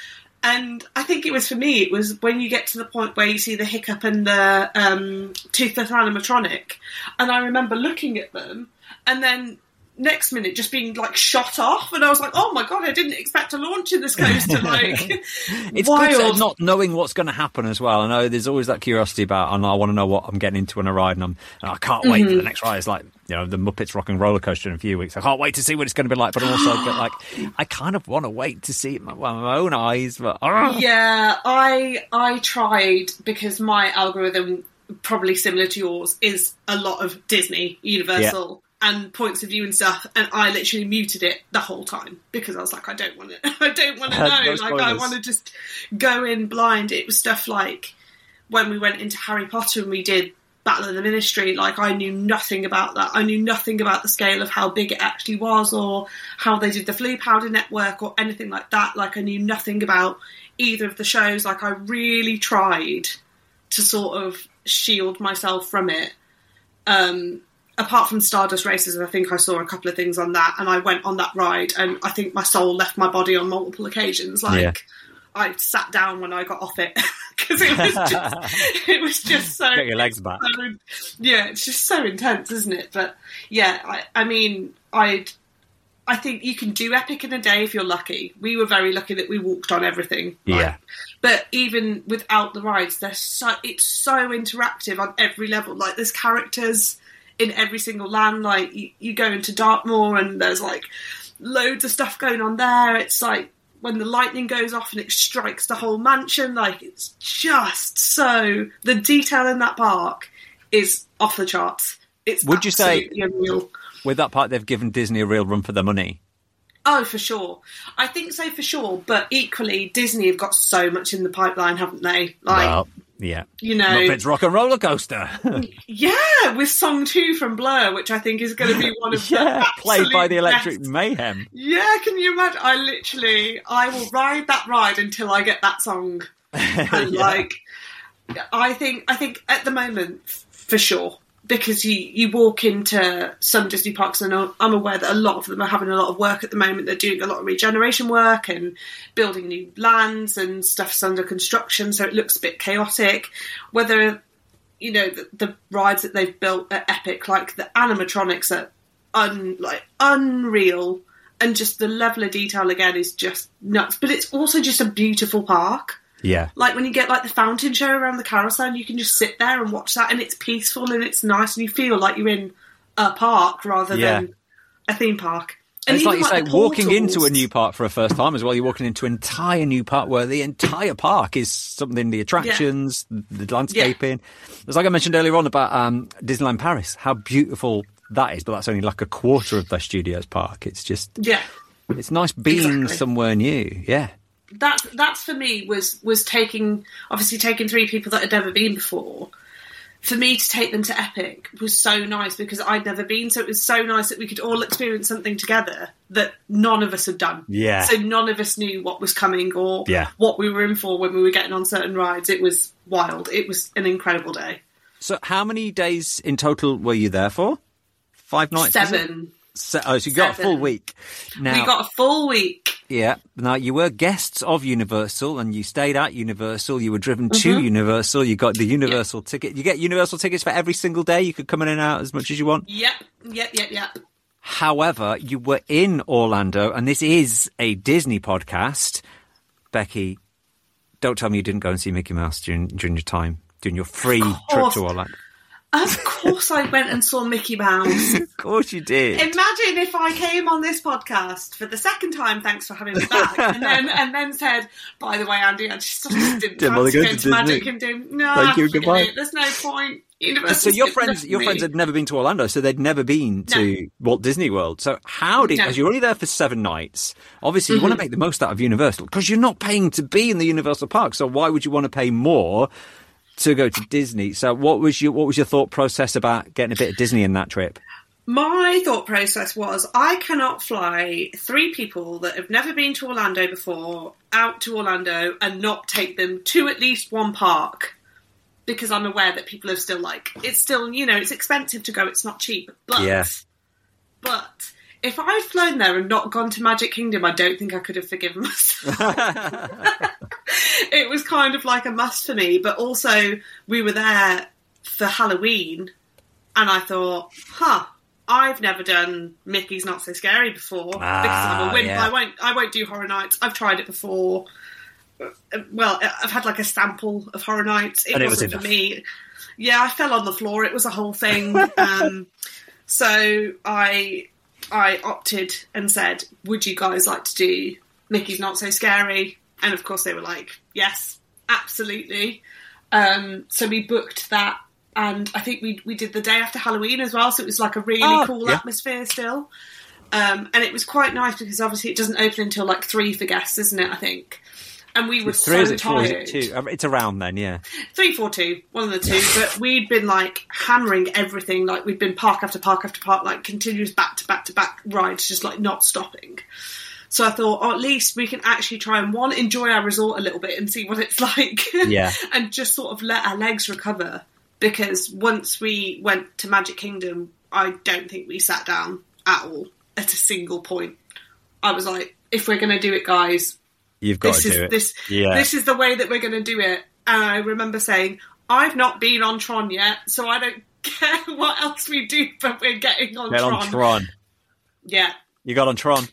And I think it was for me, it was when you get to the point where you see the Hiccup and the um, Toothless animatronic, and I remember looking at them, and then next minute just being like shot off, and I was like, oh my god, I didn't expect to launch in this coaster. Like it's wild. Good not knowing what's going to happen as well. I know there's always that curiosity about, and I want to know what I'm getting into on a ride, and, I'm, and I can't wait mm-hmm. for the next ride. It's like, you know, the Muppets Rock and Roller Coaster in a few weeks. I can't wait to see what it's going to be like, but also get like, I kind of want to wait to see it with my, my own eyes. But uh. yeah, I I tried, because my algorithm, probably similar to yours, is a lot of Disney, Universal. Yeah. And points of view and stuff, and I literally muted it the whole time, because I was like, I don't want it. I don't want to know. No like, I want to just go in blind. It was stuff like when we went into Harry Potter and we did Battle of the Ministry. Like, I knew nothing about that. I knew nothing about the scale of how big it actually was, or how they did the Floo Powder Network, or anything like that. Like, I knew nothing about either of the shows. Like, I really tried to sort of shield myself from it. Um... Apart from Stardust Races, I think I saw a couple of things on that, and I went on that ride, and I think my soul left my body on multiple occasions. Like, yeah. I sat down when I got off it, because it was just, it was just so... Get your legs back. So, yeah, it's just so intense, isn't it? But, yeah, I, I mean, I'd... I think you can do Epic in a day if you're lucky. We were very lucky that we walked on everything. Like, yeah. But even without the rides, they're so it's so interactive on every level. Like, there's characters in every single land. Like, you, you go into Dartmoor and there's like loads of stuff going on there. It's like when the lightning goes off and it strikes the whole mansion. Like, it's just so, the detail in that park is off the charts. It's would you say unreal. With that part they've given Disney a real run for their money? Oh, for sure. I think so, for sure. But equally, Disney have got so much in the pipeline, haven't they? Like, well, yeah. You know, Muppets Rock and Roller Coaster. Yeah, with Song two from Blur, which I think is going to be one of yeah, the played by the Electric best. Mayhem. Yeah, can you imagine? I literally, I will ride that ride until I get that song. And yeah. like, I think, I think at the moment, for sure, because you, you walk into some Disney parks, and I'm aware that a lot of them are having a lot of work at the moment. They're doing a lot of regeneration work and building new lands, and stuff's under construction, so it looks a bit chaotic. Whether, you know, the, the rides that they've built at Epic, like the animatronics are un, like unreal, and just the level of detail again is just nuts. But it's also just a beautiful park. Yeah. Like when you get like the fountain show around the carousel, you can just sit there and watch that, and it's peaceful and it's nice, and you feel like you're in a park rather Yeah. than a theme park. And And it's like even, you say, like, the walking portals- into a new park for a first time as well. You're walking into an entire new park where the entire park is something, the attractions, the landscaping. It's like I mentioned earlier on about um, Disneyland Paris, how beautiful that is, but that's only like a quarter of the Studios park. It's just, Yeah. it's nice being Exactly. somewhere new. Yeah. That's that's for me was was taking obviously taking three people that had never been before. For me to take them to Epic was so nice because I'd never been, so it was so nice that we could all experience something together that none of us had done. Yeah. So none of us knew what was coming or Yeah. what we were in for when we were getting on certain rides. It was wild. It was an incredible day. So how many days in total were you there for? Five nights? is it? Seven. Se- oh, so you got a Seven. full week. Now, We got a full week. yeah. Now, you were guests of Universal and you stayed at Universal. You were driven to Universal. You got the Universal ticket. You get Universal tickets for every single day. You could come in and out as much as you want. Yep, yep, yep, yep. However, you were in Orlando, and this is a Disney podcast. Becky, don't tell me you didn't go and see Mickey Mouse during, during your time, during your free trip course. to Orlando. Of course I went and saw Mickey Mouse. Of course you did. Imagine if I came on this podcast for the second time, thanks for having me back, and then and then said, by the way, Andy, I just, I just didn't Didn't bother fancy going going to to Magic Disney. Kingdom. No, Thank you, forget goodbye. it. There's no point. So Universal's your good friends, enough for your me. friends had never been to Orlando, so they'd never been to No. Walt Disney World. So how did, No. as you're only there for seven nights, obviously you want to make the most out of Universal because you're not paying to be in the Universal Park. So why would you want to pay more to go to Disney? So what was your what was your thought process about getting a bit of Disney in that trip? My thought process was, I cannot fly three people that have never been to Orlando before out to Orlando and not take them to at least one park. Because I'm aware that people are still like, it's still, you know, it's expensive to go, it's not cheap. But, Yeah. but if I'd flown there and not gone to Magic Kingdom, I don't think I could have forgiven myself. It was kind of like a must for me. But also, we were there for Halloween, and I thought, huh, I've never done Mickey's Not So Scary before. because I'm Ah, a wimp. yeah. I won't, I won't do Horror Nights. I've tried it before. Well, I've had like a sample of Horror Nights. It And it was wasn't for enough. me. Yeah, I fell on the floor. It was a whole thing. um, so I I opted and said, would you guys like to do Mickey's Not So Scary? And of course they were like, yes, absolutely. Um, so we booked that, and I think we we did the day after Halloween as well, so it was like a really Oh, cool yeah. atmosphere still. Um, and it was quite nice because obviously it doesn't open until like three for guests, isn't it, I think? And we were Three so is it? Four is tired. it? Two? Uh, It's around then, yeah. Three, four, two, one of the two. But we'd been like hammering everything. Like we'd been park after park after park, like continuous back to back to back rides, just like not stopping. So I thought, oh, at least we can actually try and one, enjoy our resort a little bit and see what it's like. Yeah. And just sort of let our legs recover. Because once we went to Magic Kingdom, I don't think we sat down at all at a single point. I was like, if we're going to do it, guys, You've got this to is do it. this Yeah. this is the way that we're going to do it. And I remember saying, I've not been on Tron yet, so I don't care what else we do, but we're getting on Get Tron. on Tron. Yeah, You got on Tron.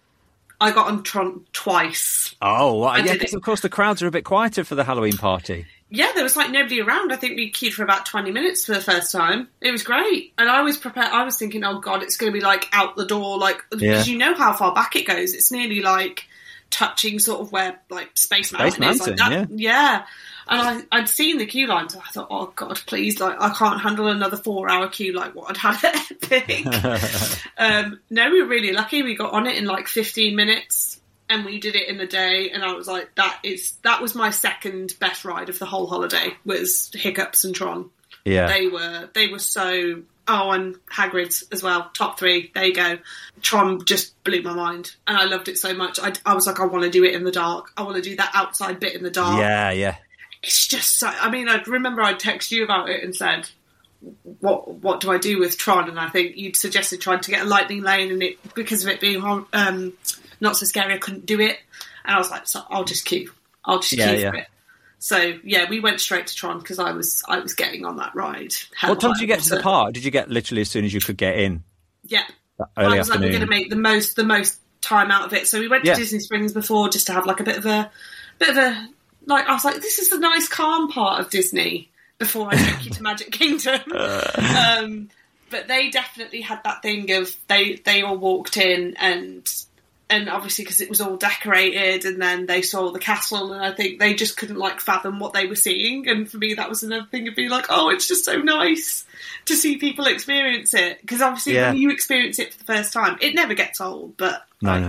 I got on Tron twice. Oh, well, I yeah, did because it. of course the crowds are a bit quieter for the Halloween party. Yeah, there was like nobody around. I think we queued for about twenty minutes for the first time. It was great. And I was prepared. I was thinking, oh God, it's going to be like out the door, like, because Yeah. you know how far back it goes. It's nearly like touching sort of where like Space Mountain Space is. Like Mountain, that. Yeah. And I, I'd seen the queue lines, and I thought, oh God, please, like, I can't handle another four-hour queue like what I'd had at Epic. um, no, we were really lucky. We got on it in like fifteen minutes, and we did it in a day. And I was like, that is that was my second best ride of the whole holiday. Was Hiccups and Tron. Yeah. They were they were so. Oh, and Hagrid's as well. Top three. There you go. Tron just blew my mind, and I loved it so much. I, I was like, I want to do it in the dark. I want to do that outside bit in the dark. Yeah, yeah. It's just so. I mean, I remember I texted you about it and said, what what do I do with Tron? And I think you'd suggested trying to get a lightning lane, and it because of it being um, Not So Scary, I couldn't do it. And I was like, so I'll just queue. I'll just yeah, queue yeah. for it. So yeah, we went straight to Tron because I was I was getting on that ride. Hell What time did you get was to the it? park? Did you get literally as soon as you could get in? Yeah, That early I was like, we're afternoon. going to make the most the most time out of it. So we went to Yeah. Disney Springs before just to have like a bit of a bit of a like. I was like, this is the nice calm part of Disney before I take you to Magic Kingdom. um, but they definitely had that thing of they they all walked in and. And obviously, because it was all decorated, and then they saw the castle, and I think they just couldn't like fathom what they were seeing. And for me, that was another thing of being like, "Oh, it's just so nice to see people experience it." Because obviously, Yeah. when you experience it for the first time, it never gets old. But No, like, no.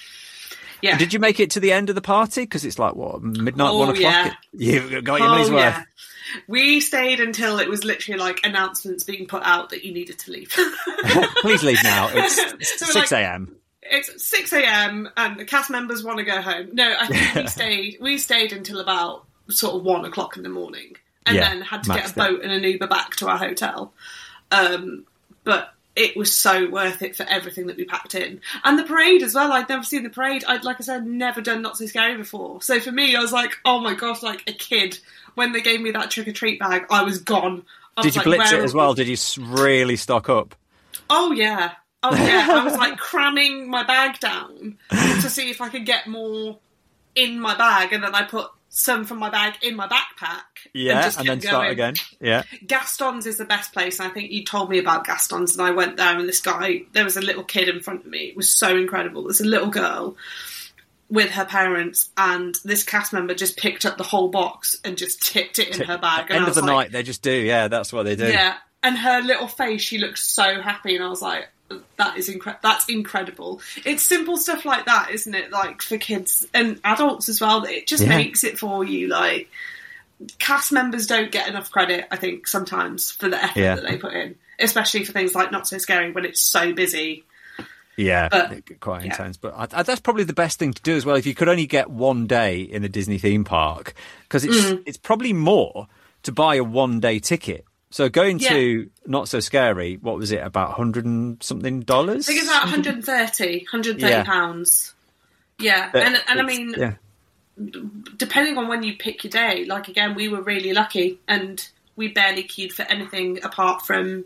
yeah. Did you make it to the end of the party? Because it's like, what, midnight, Oh, one o'clock? yeah. You've got your money's Oh, worth. yeah. We stayed until it was literally like announcements being put out that you needed to leave. Please leave now. It's So we're six like, a.m. It's six a.m. and the cast members want to go home. No, I think we stayed. We stayed until about sort of one o'clock in the morning, and Yeah, then had to get maxed a boat and an Uber back to our hotel. Um, but it was so worth it for everything that we packed in, and the parade as well. I'd never seen the parade. I'd, like I said, never done Not So Scary before. So for me, I was like, oh my gosh, like a kid. When they gave me that trick or treat bag, I was gone. I Did was you like, blitz where it as are well? we? Did you s- really stock up? Oh yeah. Oh yeah, I was like cramming my bag down to see if I could get more in my bag, and then I put some from my bag in my backpack. Yeah, and, and, just then kept start going. again. Yeah. Gaston's is the best place, and I think you told me about Gaston's, and I went there, and this guy, there was a little kid in front of me. It was so incredible. There's a little girl with her parents, and this cast member just picked up the whole box and just tipped it in her bag. And End I of was the like, night, they just do. Yeah, that's what they do. yeah, and her little face, she looked so happy, and I was like, that is incredible. That's incredible. It's simple stuff like that, isn't it? Like for kids and adults as well. That it just Yeah. makes it for you. Like cast members don't get enough credit, I think, sometimes for the effort Yeah. that they put in, especially for things like Not So Scary when it's so busy. Yeah, But, quite yeah. intense. But I, I, that's probably the best thing to do as well. If you could only get one day in the Disney theme park, because it's Mm. it's probably more to buy a one day ticket. So going to Not So Scary, what was it, about hundred and something dollars? I think it's about one hundred thirty, one hundred thirty Yeah. pounds. Yeah, But and and I it's- mean, yeah. depending on when you pick your day, like again, we were really lucky, and we barely queued for anything apart from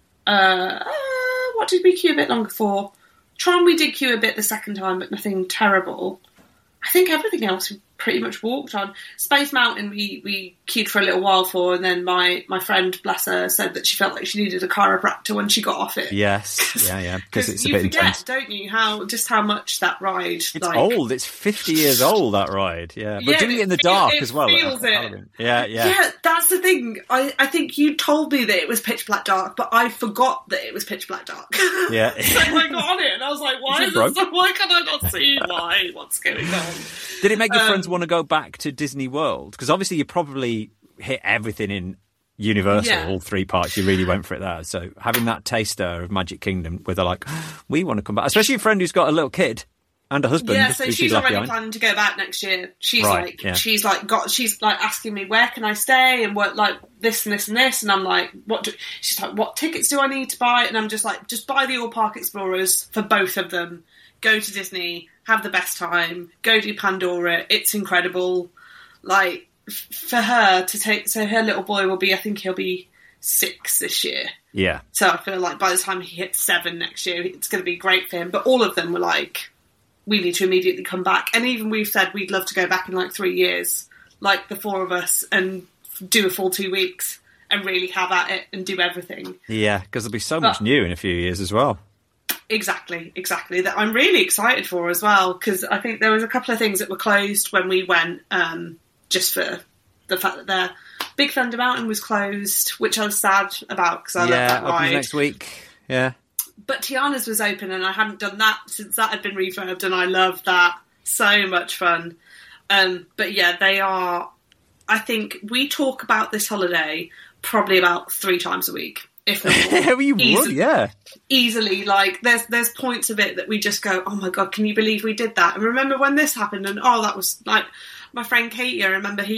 uh, uh what did we queue a bit longer for? Tron, we did queue a bit the second time, but nothing terrible. I think everything else we pretty much walked on. Space Mountain we, we queued for a little while for, and then my, my friend, bless her, said that she felt like she needed a chiropractor when she got off it. Yes, yeah, yeah, because it's a you bit forget, intense. don't you, how just how much that ride. It's like, old. It's fifty years old, that ride. Yeah, but Yeah, doing it in the it feel- dark it as well. feels at it. Halloween. Yeah, yeah, Yeah, that's the thing. I, I think you told me that it was pitch black dark, but I forgot that it was pitch black dark. yeah. So I got on it and I was like, why Is it is broke? this, why can I not see why? What's going on? Did it make your Um, friends want to go back to Disney World? Because obviously you probably hit everything in Universal, Yeah. all three parts. You really went for it there. So having that taster of Magic Kingdom where they're like, we want to come back. Especially a friend who's got a little kid and a husband. Yeah, so who she's left already behind. planning to go back next year. She's Right, like, yeah. she's like, got, she's like asking me where can I stay and what, like this and this and this, and I'm like, what? Do, she's like, what tickets do I need to buy? And I'm just like, just buy the All Park Explorers for both of them. Go to Disney, have the best time. Go do Pandora. It's incredible. Like f- for her to take, so her little boy will be, I think he'll be six this year. Yeah. So I feel like by the time he hits seven next year, it's going to be great for him. But all of them were like, we need to immediately come back. And even we've said we'd love to go back in like three years, like the four of us, and do a full two weeks and really have at it and do everything. Yeah, because there'll be so much But- new in a few years as well. Exactly, exactly. That I'm really excited for as well, because I think there was a couple of things that were closed when we went, um, just for the fact that their Big Thunder Mountain was closed, which I was sad about because I yeah, love that opens ride. next week. Yeah. But Tiana's was open and I hadn't done that since that had been refurbed, and I love that. So much fun. Um, but yeah, they are, I think we talk about this holiday probably about three times a week, if not more. you would, Easy- yeah. Easily. Like there's there's points of it that we just go, oh my God, can you believe we did that? And remember when this happened? And oh, that was like, my friend Katie, I remember he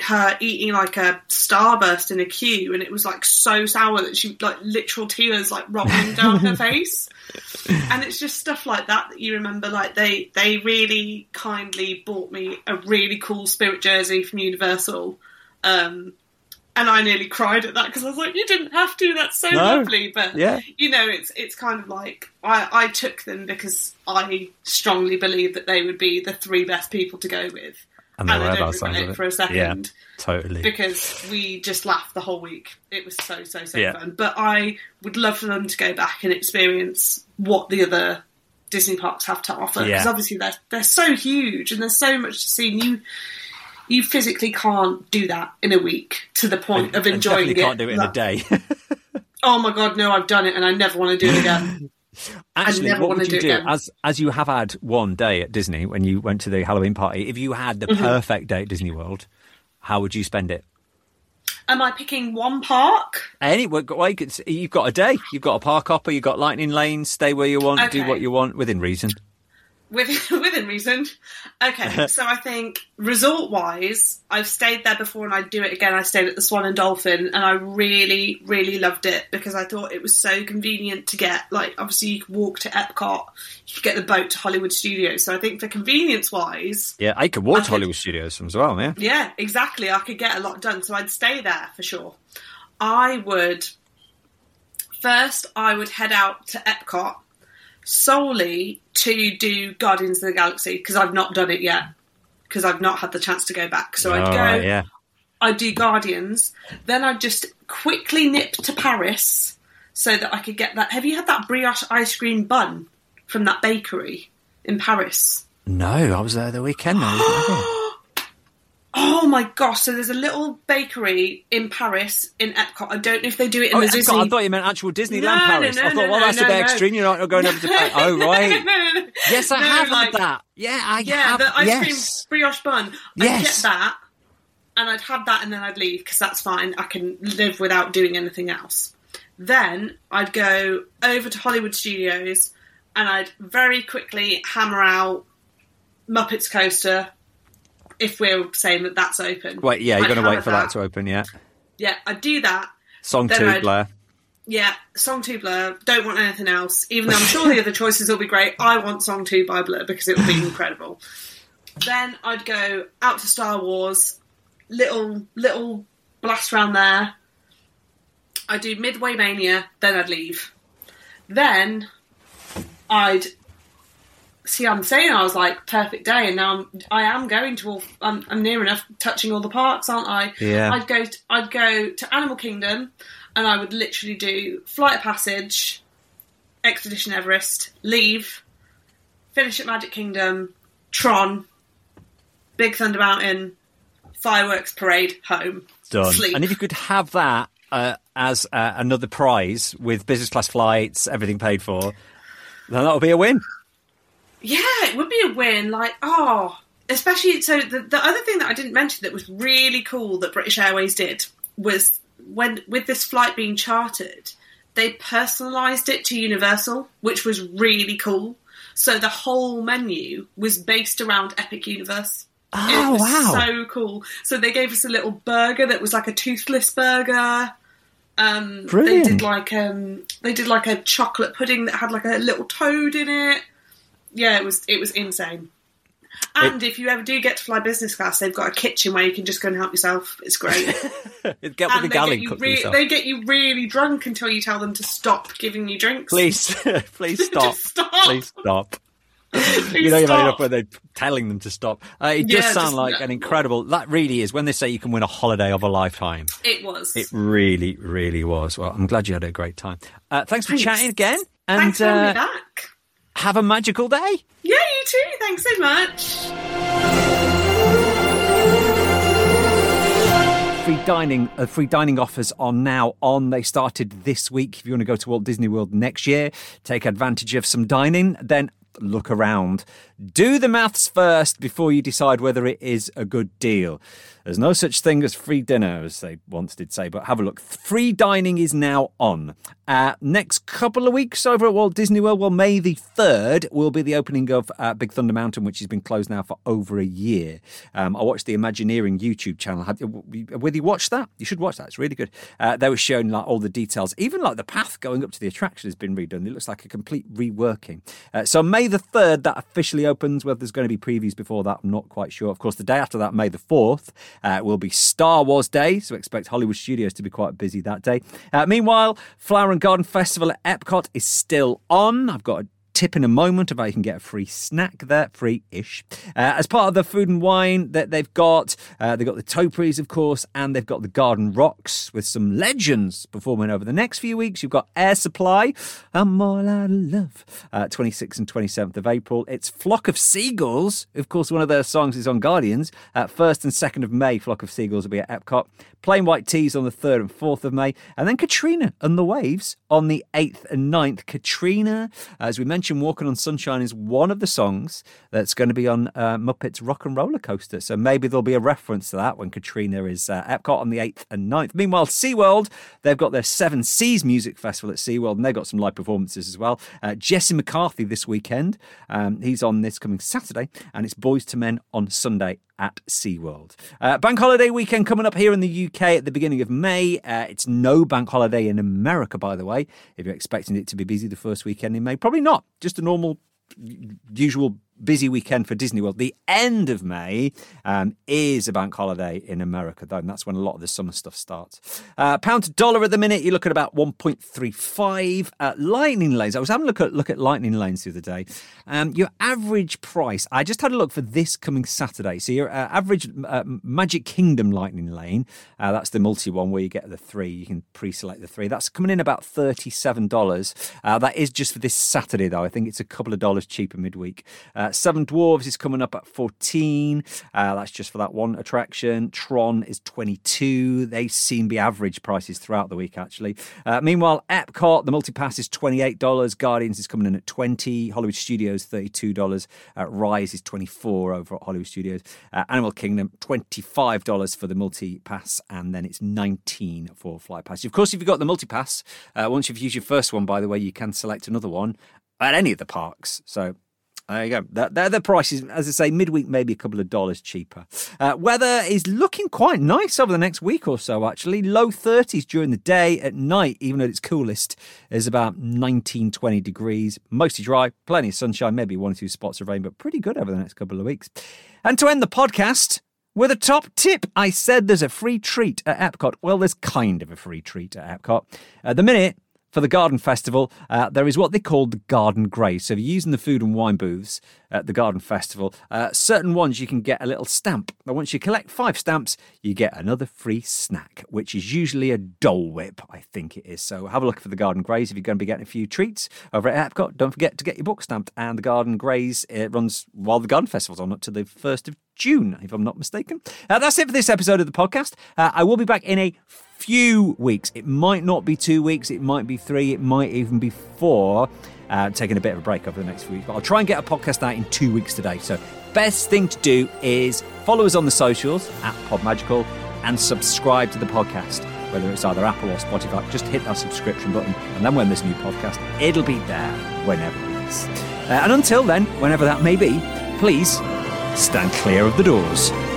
her eating like a Starburst in a queue, and it was like so sour that she like literal tears like rolling down her face. And it's just stuff like that that you remember. Like they they really kindly bought me a really cool Spirit jersey from Universal, um, and I nearly cried at that because I was like, you didn't have to. That's so no. lovely. But yeah. you know, it's it's kind of like I, I took them because I strongly believe that they would be the three best people to go with. And, and I don't regret regret it, it for a second. Yeah, totally. Because we just laughed the whole week. It was so, so, so yeah. fun. But I would love for them to go back and experience what the other Disney parks have to offer. Because yeah. obviously they're, they're so huge and there's so much to see. And you, you physically can't do that in a week to the point I, of enjoying I it. You can't do it in like, a day. Oh my God, no, I've done it and I never want to do it again. Actually, what would you do as as you have had one day at Disney when you went to the Halloween party? If you had the mm-hmm. perfect day at Disney World, how would you spend it? Am I picking one park? Any, well, you could, you've got a day. You've got a park hopper. You've got lightning lanes. Stay where you want. Okay. Do what you want within reason. Within, within reason. Okay, so I think resort-wise, I've stayed there before and I'd do it again. I stayed at the Swan and Dolphin and I really, really loved it because I thought it was so convenient to get. Like, obviously you could walk to Epcot, you could get the boat to Hollywood Studios. So I think for convenience-wise... Yeah, I could walk I to could, Hollywood Studios as well, yeah. Yeah, exactly. I could get a lot done. So I'd stay there for sure. I would... First, I would head out to Epcot solely to do Guardians of the Galaxy because I've not done it yet because I've not had the chance to go back. So I'd oh, go, right, yeah. I'd do Guardians, then I'd just quickly nip to Paris so that I could get that. Have you had that brioche ice cream bun from that bakery in Paris? No, I was there the weekend though. Oh my gosh, so there's a little bakery in Paris, in Epcot. I don't know if they do it in oh, the Epcot. Disney... I thought you meant actual Disneyland no, Paris. No, no, I thought, no, well, no, that's no, a bit no. extreme. You're not going over to Paris. Oh, right. no, no, no. Yes, I no, have like, had that. Yeah, I yeah, have. the ice yes. cream brioche bun. I'd yes. get that, and I'd have that, and then I'd leave, because that's fine. I can live without doing anything else. Then I'd go over to Hollywood Studios, and I'd very quickly hammer out Muppets Coaster, if we're saying that that's open. Wait, yeah, you're going to wait for that. that to open, yeah. Yeah, I'd do that. Song then two, I'd, Blair. Yeah, Song two, Blur. Don't want anything else. Even though I'm sure the other choices will be great, I want Song two by Blur because it will be incredible. Then I'd go out to Star Wars, little little blast around there. I'd do Midway Mania, then I'd leave. Then I'd... See, I'm saying I was like, perfect day, and now I'm, I am going to all... I'm, I'm near enough touching all the parks, aren't I? Yeah. I'd go to, I'd go to Animal Kingdom, and I would literally do Flight of Passage, Expedition Everest, leave, finish at Magic Kingdom, Tron, Big Thunder Mountain, Fireworks Parade, home. Done. Sleep. And if you could have that uh, as uh, another prize with business class flights, everything paid for, then that would be a win. Yeah, it would be a win. Like, oh, especially, so the, the other thing that I didn't mention that was really cool that British Airways did was when, with this flight being chartered, they personalised it to Universal, which was really cool. So the whole menu was based around Epic Universe. Oh, it was wow. so cool. So they gave us a little burger that was like a toothless burger. Um, Brilliant. They did like um, they did like a chocolate pudding that had like a little toad in it. Yeah, it was it was insane. And it, if you ever do get to fly business class, they've got a kitchen where you can just go and help yourself. It's great. Get with and the galley get cook re- yourself. They get you really drunk until you tell them to stop giving you drinks. Please, please stop. stop. Please stop. Please you know, you're stop. up when they're telling them to stop. Uh, it Yeah, does sound just- like an incredible... That really is. When they say you can win a holiday of a lifetime. It was. It really, really was. Well, I'm glad you had a great time. Uh, thanks for Thanks. chatting again. And Thanks for having uh, me back. have a magical day. Yeah, you too. Thanks so much. Free dining, uh, free dining offers are now on. They started this week. If you want to go to Walt Disney World next year, take advantage of some dining, then look around. Do the maths first before you decide whether it is a good deal. There's no such thing as free dinner, as they once did say, but have a look. Free dining is now on. Uh, next couple of weeks over at Walt Disney World, well, May the third will be the opening of uh, Big Thunder Mountain, which has been closed now for over a year. Um, I watched the Imagineering YouTube channel. Have, whether you watched that, you should watch that. It's really good. Uh, they were showing like all the details. Even like the path going up to the attraction has been redone. It looks like a complete reworking. Uh, so May the third, that officially opens. Whether there's going to be previews before that, I'm not quite sure. Of course, the day after that, May the fourth, uh, will be Star Wars Day. So expect Hollywood Studios to be quite busy that day. Uh, meanwhile, Flower and Garden Festival at Epcot is still on. I've got a tip in a moment of how you can get a free snack there, free-ish. Uh, as part of the food and wine that they've got, uh, they've got the topiaries, of course, and they've got the Garden Rocks with some legends performing over the next few weeks. You've got Air Supply, I'm All Out of Love, uh, twenty-sixth and twenty-seventh of April. It's Flock of Seagulls. Of course, one of their songs is on Guardians. Uh, first and second of May, Flock of Seagulls will be at Epcot. Plain White Tees on the third and fourth of May. And then Katrina and the Waves on the eighth and ninth. Katrina, as we mentioned, Walking on Sunshine is one of the songs that's going to be on uh, Muppets Rock and Roller Coaster. So maybe there'll be a reference to that when Katrina is uh, Epcot on the eighth and ninth. Meanwhile, SeaWorld, they've got their Seven Seas Music Festival at SeaWorld, and they've got some live performances as well. Uh, Jesse McCarthy this weekend. Um, he's on this coming Saturday, and it's Boys to Men on Sunday at SeaWorld. Uh, bank holiday weekend coming up here in the U K at the beginning of May. Uh, it's no bank holiday in America, by the way. If you're expecting it to be busy the first weekend in May, probably not. Just a normal, usual busy weekend for Disney World. The end of May um, is a bank holiday in America, though, and that's when a lot of the summer stuff starts. Uh, pound to dollar at the minute, you look at about one point three five. Uh, lightning lanes, I was having a look at, look at lightning lanes the other day. Um, your average price, I just had a look for this coming Saturday. So your uh, average uh, Magic Kingdom lightning lane, uh, that's the multi one where you get the three, you can pre-select the three. That's coming in about thirty-seven dollars. Uh, that is just for this Saturday, though. I think it's a couple of dollars cheaper midweek. Uh, Seven Dwarves is coming up at fourteen. Uh, that's just for that one attraction. Tron is twenty-two. They seem to be average prices throughout the week, actually. Uh, meanwhile, Epcot, the multi-pass is twenty-eight dollars. Guardians is coming in at twenty dollars. Hollywood Studios, thirty-two dollars. Uh, Rise is twenty-four dollars over at Hollywood Studios. Uh, Animal Kingdom, twenty-five dollars for the multi-pass, and then it's nineteen dollars for Flight Pass. Of course, if you've got the multi-pass, uh, once you've used your first one, by the way, you can select another one at any of the parks. So there you go. They're the prices, as I say, midweek maybe a couple of dollars cheaper. Uh, weather is looking quite nice over the next week or so, actually. Low thirties during the day. At night, even at its coolest, is about nineteen, twenty degrees. Mostly dry, plenty of sunshine, maybe one or two spots of rain, but pretty good over the next couple of weeks. And to end the podcast with a top tip, I said there's a free treat at Epcot. Well, there's kind of a free treat at Epcot. At the minute, for the Garden Festival, uh, there is what they call the Garden Graze. So if you're using the food and wine booths at the Garden Festival, uh, certain ones you can get a little stamp. But once you collect five stamps, you get another free snack, which is usually a Dole Whip, I think it is. So have a look for the Garden Graze if you're going to be getting a few treats over at Epcot. Don't forget to get your book stamped. And the Garden Graze, it runs while the Garden Festival's on up to the first of June, if I'm not mistaken. Uh, that's it for this episode of the podcast. Uh, I will be back in a few weeks. It might not be two weeks, it might be three, it might even be four. Uh, taking a bit of a break over the next few weeks, but I'll try and get a podcast out in two weeks today. So best thing to do is follow us on the socials at Podmagical and subscribe to the podcast, whether it's either Apple or Spotify. Just hit that subscription button, and then when there's a new podcast, it'll be there whenever it is. Uh, and until then, whenever that may be, please stand clear of the doors.